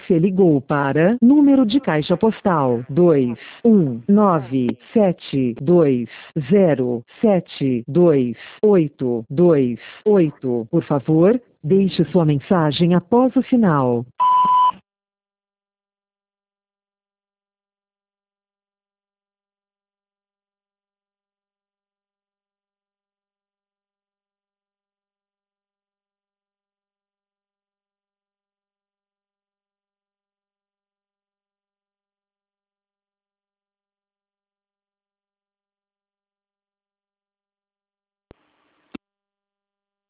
Você ligou para número de caixa postal 21972072828. Por favor, deixe sua mensagem após o sinal.